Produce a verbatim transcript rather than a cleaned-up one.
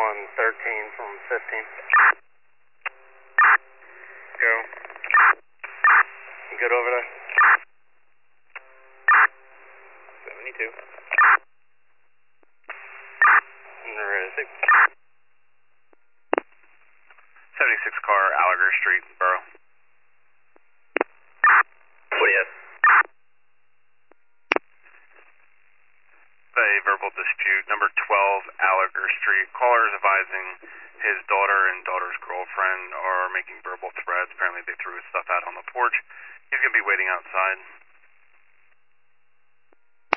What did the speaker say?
one thirteen from fifteen. Go. You good over there? seventy-two. Where is he? seventy-six car, Alligator Street, Borough. What do you have? A verbal dispute, number twelve, Alligator Street. Caller is advising his daughter and daughter's girlfriend are making verbal threats. Apparently they threw his stuff out on the porch. He's going to be waiting outside.